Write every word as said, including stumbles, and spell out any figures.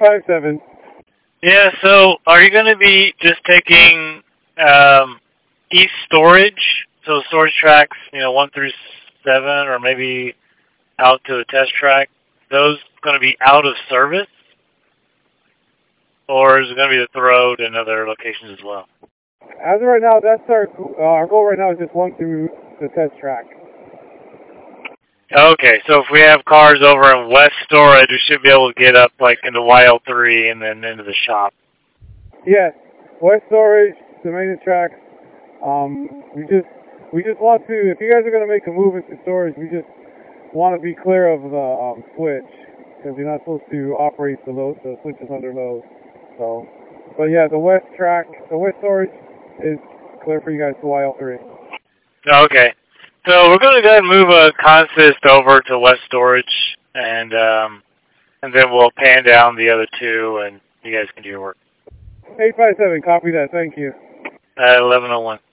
five seven. Yeah, so are you going to be just taking um, East storage, so storage tracks, you know, one through seven, or maybe out to a test track, those going to be out of service? Or is it going to be the Thoreau and other locations as well? As of right now, that's our, uh, our goal right now is just one through the test track. Okay, so if we have cars over in West Storage, we should be able to get up like into Y L three and then into the shop. Yes, West Storage, the maintenance tracks. Um, we just we just want to. If you guys are going to make a move into storage, we just want to be clear of the um, switch because you're not supposed to operate the load, the switches under load. So, but yeah, the West track, the West Storage is clear for you guys to Y L three. Okay. So we're going to go ahead and move a consist over to West Storage, and um, and then we'll pan down the other two, and you guys can do your work. eight five seven, copy that. Thank you. At eleven oh one.